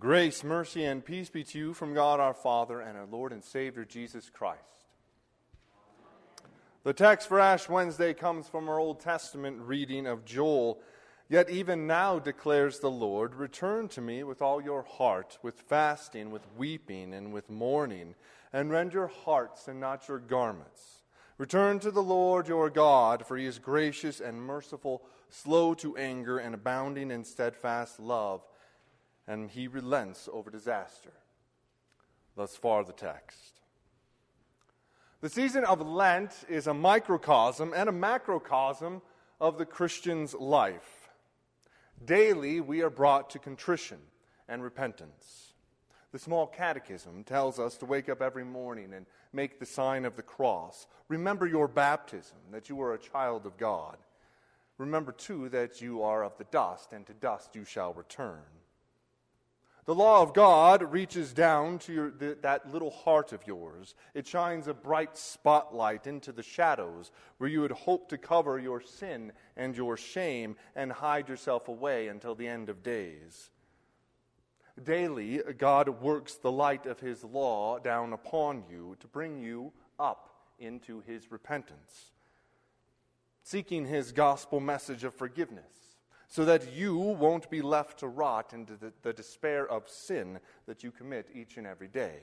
Grace, mercy, and peace be to you from God our Father and our Lord and Savior Jesus Christ. The text for Ash Wednesday comes from our Old Testament reading of Joel. Yet even now declares the Lord, return to me with all your heart, with fasting, with weeping, and with mourning, and rend your hearts and not your garments. Return to the Lord your God, for he is gracious and merciful, slow to anger, and abounding in steadfast love, and he relents over disaster. Thus far the text. The season of Lent is a microcosm and a macrocosm of the Christian's life. Daily we are brought to contrition and repentance. The small catechism tells us to wake up every morning and make the sign of the cross. Remember your baptism, that you are a child of God. Remember too that you are of the dust, and to dust you shall return. The law of God reaches down to that little heart of yours. It shines a bright spotlight into the shadows where you would hope to cover your sin and your shame and hide yourself away until the end of days. Daily, God works the light of his law down upon you to bring you up into his repentance, seeking his gospel message of forgiveness, so that you won't be left to rot into the despair of sin that you commit each and every day.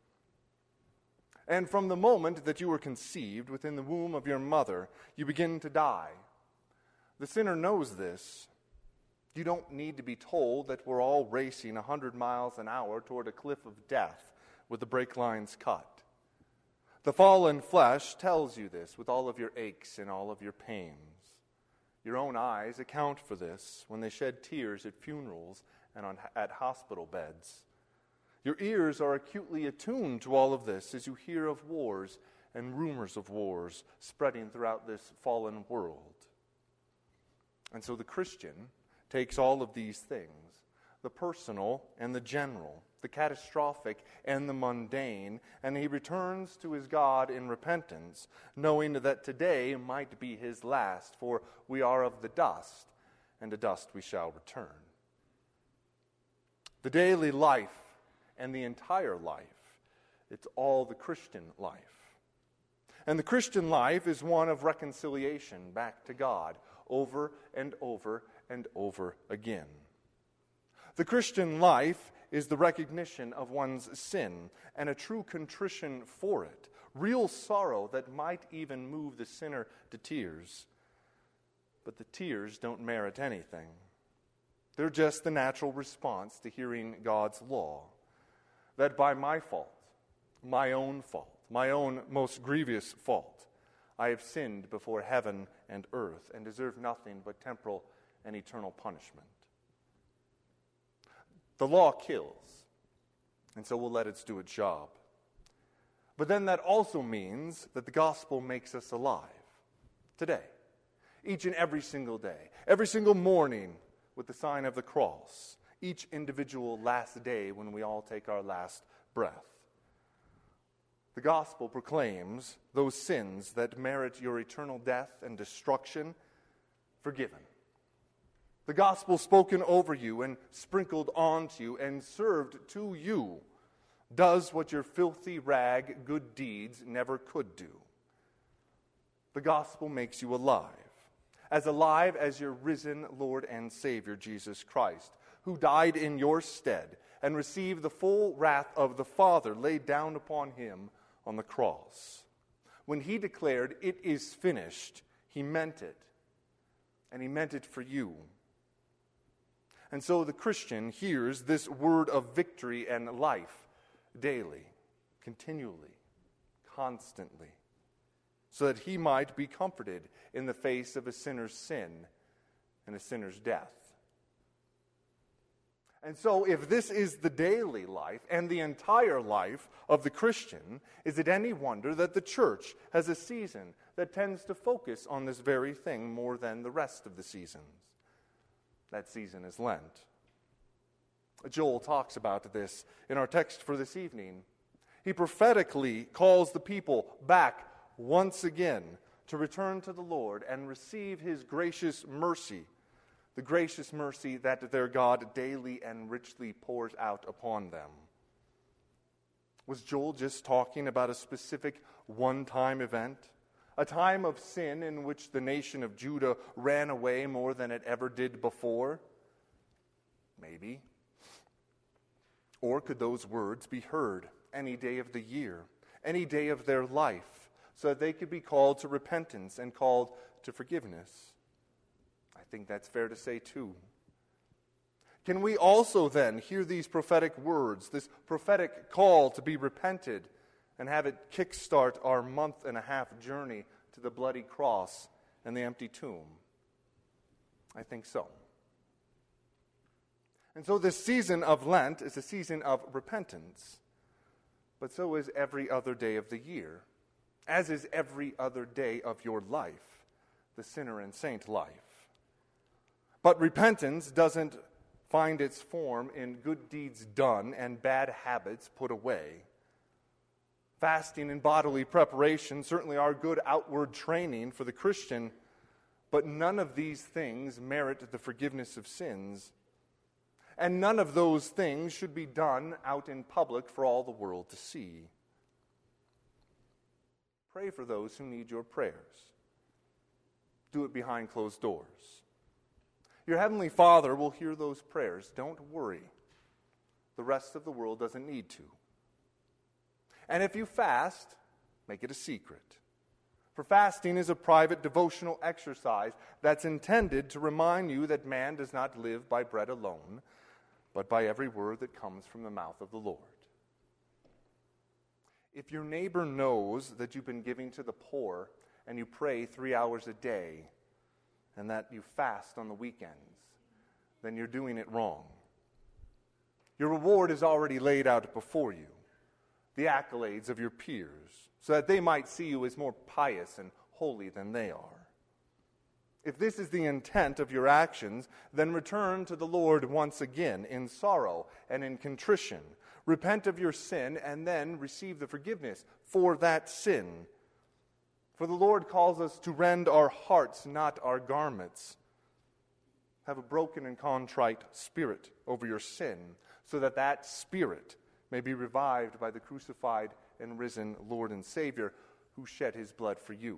And from the moment that you were conceived within the womb of your mother, you begin to die. The sinner knows this. You don't need to be told that we're all racing 100 miles an hour toward a cliff of death with the brake lines cut. The fallen flesh tells you this with all of your aches and all of your pains. Your own eyes account for this when they shed tears at funerals and at hospital beds. Your ears are acutely attuned to all of this as you hear of wars and rumors of wars spreading throughout this fallen world. And so the Christian takes all of these things, the personal and the general, the catastrophic and the mundane, and he returns to his God in repentance, knowing that today might be his last, for we are of the dust, and to dust we shall return. The daily life and the entire life, it's all the Christian life. And the Christian life is one of reconciliation back to God over and over and over again. The Christian life is the recognition of one's sin and a true contrition for it, real sorrow that might even move the sinner to tears. But the tears don't merit anything. They're just the natural response to hearing God's law, that by my fault, my own most grievous fault, I have sinned before heaven and earth and deserve nothing but temporal and eternal punishment. The law kills, and so we'll let it do its job. But then that also means that the gospel makes us alive today, each and every single day, every single morning with the sign of the cross, each individual last day when we all take our last breath. The gospel proclaims those sins that merit your eternal death and destruction forgiven. The gospel spoken over you and sprinkled onto you and served to you does what your filthy rag good deeds never could do. The gospel makes you alive as your risen Lord and Savior Jesus Christ, who died in your stead and received the full wrath of the Father laid down upon him on the cross. When he declared, "It is finished," he meant it, and he meant it for you. And so the Christian hears this word of victory and life daily, continually, constantly, so that he might be comforted in the face of a sinner's sin and a sinner's death. And so if this is the daily life and the entire life of the Christian, is it any wonder that the church has a season that tends to focus on this very thing more than the rest of the seasons? That season is Lent. Joel talks about this in our text for this evening. He prophetically calls the people back once again to return to the Lord and receive his gracious mercy, the gracious mercy that their God daily and richly pours out upon them. Was Joel just talking about a specific one-time event? A time of sin in which the nation of Judah ran away more than it ever did before? Maybe. Or could those words be heard any day of the year, any day of their life, so that they could be called to repentance and called to forgiveness? I think that's fair to say too. Can we also then hear these prophetic words, this prophetic call to be repented, and have it kickstart our month-and-a-half journey to the bloody cross and the empty tomb? I think so. And so this season of Lent is a season of repentance, but so is every other day of the year, as is every other day of your life, the sinner and saint life. But repentance doesn't find its form in good deeds done and bad habits put away. Fasting and bodily preparation certainly are good outward training for the Christian, but none of these things merit the forgiveness of sins. And none of those things should be done out in public for all the world to see. Pray for those who need your prayers. Do it behind closed doors. Your Heavenly Father will hear those prayers. Don't worry. The rest of the world doesn't need to. And if you fast, make it a secret. For fasting is a private devotional exercise that's intended to remind you that man does not live by bread alone, but by every word that comes from the mouth of the Lord. If your neighbor knows that you've been giving to the poor and you pray 3 hours a day and that you fast on the weekends, then you're doing it wrong. Your reward is already laid out before you, the accolades of your peers, so that they might see you as more pious and holy than they are. If this is the intent of your actions, then return to the Lord once again in sorrow and in contrition. Repent of your sin and then receive the forgiveness for that sin. For the Lord calls us to rend our hearts, not our garments. Have a broken and contrite spirit over your sin, so that that spirit may be revived by the crucified and risen Lord and Savior who shed his blood for you.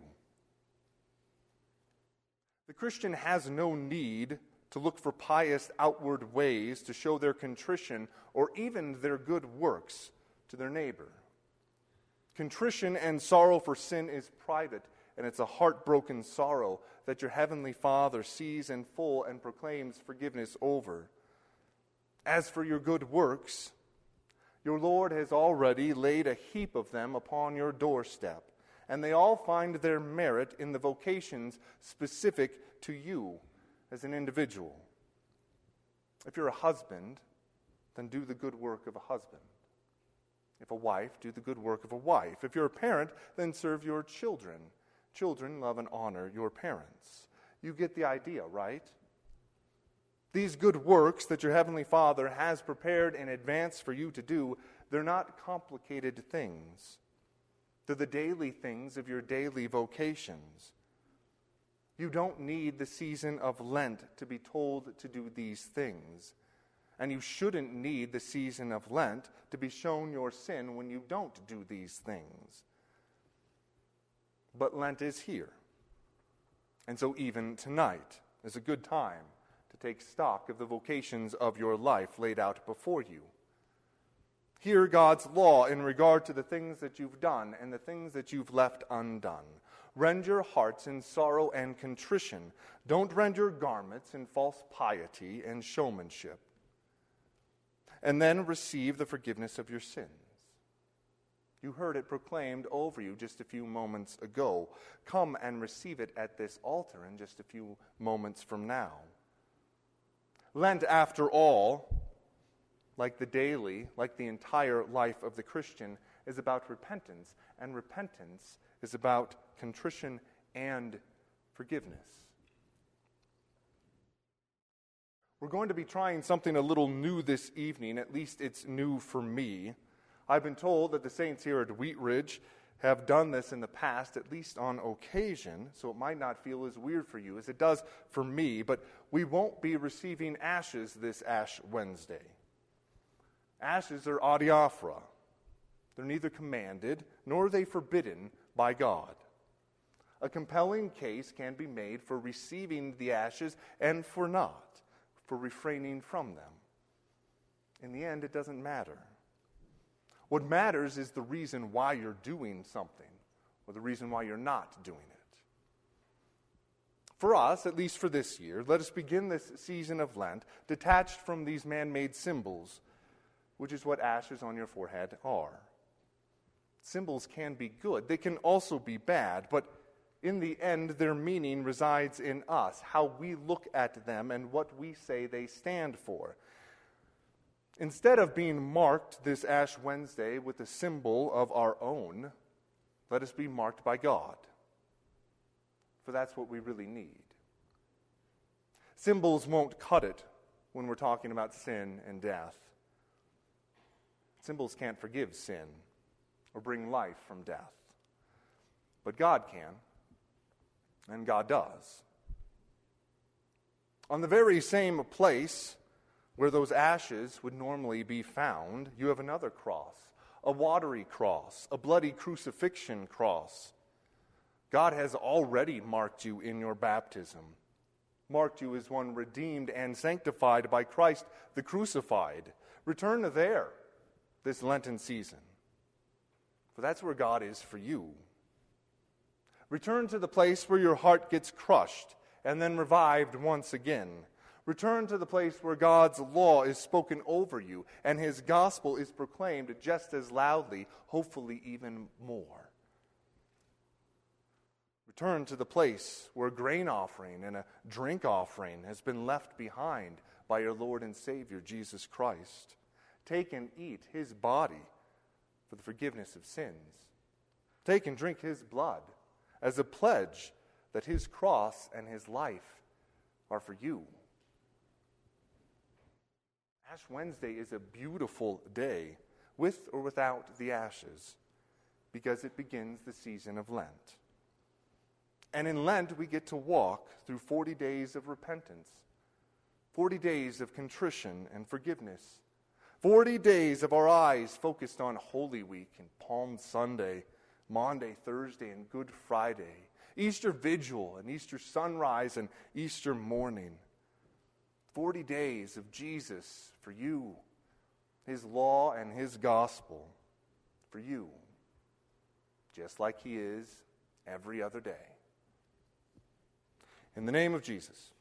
The Christian has no need to look for pious outward ways to show their contrition or even their good works to their neighbor. Contrition and sorrow for sin is private, and it's a heartbroken sorrow that your Heavenly Father sees in full and proclaims forgiveness over. As for your good works, your Lord has already laid a heap of them upon your doorstep, and they all find their merit in the vocations specific to you as an individual. If you're a husband, then do the good work of a husband. If a wife, do the good work of a wife. If you're a parent, then serve your children. Children, love and honor your parents. You get the idea, right? These good works that your Heavenly Father has prepared in advance for you to do, they're not complicated things. They're the daily things of your daily vocations. You don't need the season of Lent to be told to do these things. And you shouldn't need the season of Lent to be shown your sin when you don't do these things. But Lent is here. And so even tonight is a good time to take stock of the vocations of your life laid out before you. Hear God's law in regard to the things that you've done and the things that you've left undone. Rend your hearts in sorrow and contrition. Don't rend your garments in false piety and showmanship. And then receive the forgiveness of your sins. You heard it proclaimed over you just a few moments ago. Come and receive it at this altar in just a few moments from now. Lent, after all, like the daily, like the entire life of the Christian, is about repentance. And repentance is about contrition and forgiveness. We're going to be trying something a little new this evening. At least it's new for me. I've been told that the saints here at Wheat Ridge have done this in the past, at least on occasion, so it might not feel as weird for you as it does for me, but we won't be receiving ashes this Ash Wednesday. Ashes are adiaphora. They're neither commanded nor are they forbidden by God. A compelling case can be made for receiving the ashes and for not, for refraining from them. In the end, it doesn't matter. What matters is the reason why you're doing something, or the reason why you're not doing it. For us, at least for this year, let us begin this season of Lent detached from these man-made symbols, which is what ashes on your forehead are. Symbols can be good. They can also be bad, but in the end, their meaning resides in us, how we look at them and what we say they stand for. Instead of being marked this Ash Wednesday with a symbol of our own, let us be marked by God. For that's what we really need. Symbols won't cut it when we're talking about sin and death. Symbols can't forgive sin or bring life from death. But God can. And God does. On the very same place where those ashes would normally be found, you have another cross, a watery cross, a bloody crucifixion cross. God has already marked you in your baptism, marked you as one redeemed and sanctified by Christ the crucified. Return there this Lenten season, for that's where God is for you. Return to the place where your heart gets crushed and then revived once again. Return to the place where God's law is spoken over you and His gospel is proclaimed just as loudly, hopefully even more. Return to the place where a grain offering and a drink offering has been left behind by your Lord and Savior, Jesus Christ. Take and eat His body for the forgiveness of sins. Take and drink His blood as a pledge that His cross and His life are for you. Ash Wednesday is a beautiful day, with or without the ashes, because it begins the season of Lent. And in Lent, we get to walk through 40 days of repentance, 40 days of contrition and forgiveness, 40 days of our eyes focused on Holy Week and Palm Sunday, Maundy, Thursday, and Good Friday, Easter Vigil and Easter sunrise and Easter morning. 40 days of Jesus for you, His law and His gospel for you, just like He is every other day. In the name of Jesus.